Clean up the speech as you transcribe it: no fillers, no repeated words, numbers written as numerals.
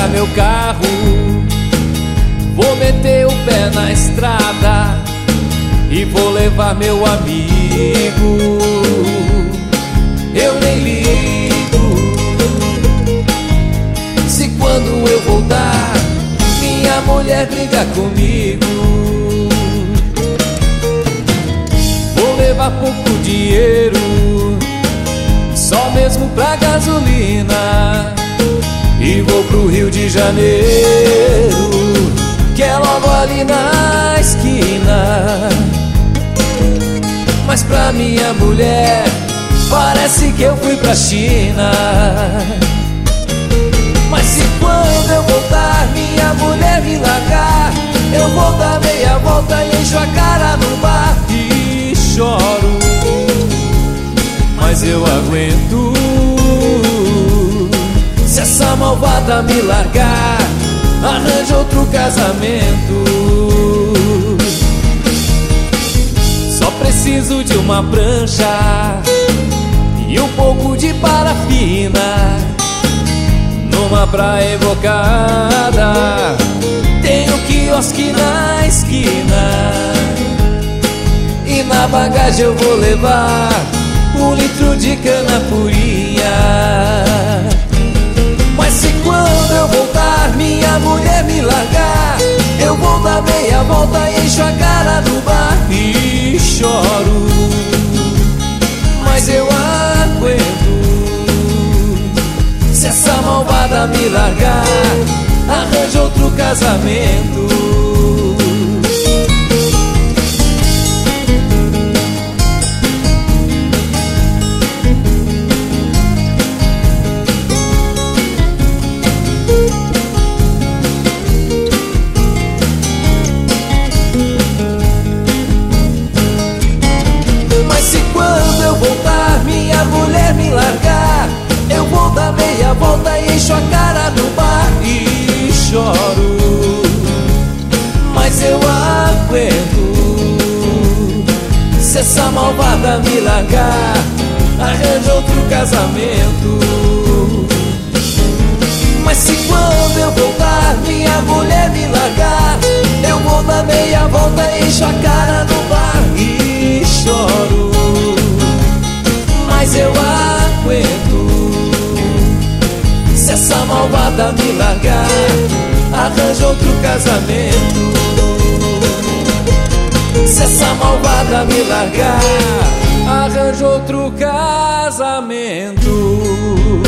pegar meu carro, vou meter o pé na estrada e vou levar meu amigo. Eu nem ligo se quando eu voltar minha mulher brigar comigo. Vou levar pouco dinheiro, só mesmo pra gasolina, e vou pro Rio de Janeiro, que é logo ali na esquina. Mas pra minha mulher parece que eu fui pra China. Mas se quando eu voltar minha mulher me largar, eu vou dar meia volta e encho a cara no bar e choro. Mas eu aguento. Se essa malvada me largar, arranja outro casamento. Só preciso de uma prancha e um pouco de parafina. Numa praia evocada tem um quiosque na esquina, e na bagagem eu vou levar 1 litro de cana purinha. Mas se quando eu voltar minha mulher me largar, eu vou dar meia volta e encho a cara no bar e choro. Mas eu aguento. Se essa malvada me largar, arranja outro casamento. Mas se quando eu voltar minha mulher me largar, eu vou dar meia volta e encho a cara no bar e choro. Mas eu aguento. Se essa malvada me largar, arranja outro casamento. Mas se quando eu voltar minha mulher me largar, eu vou dar meia volta e encho a cara no bar e choro. Mas eu aguento. Se essa malvada me largar, arranja outro casamento. Se essa malvada me largar, arranja outro casamento.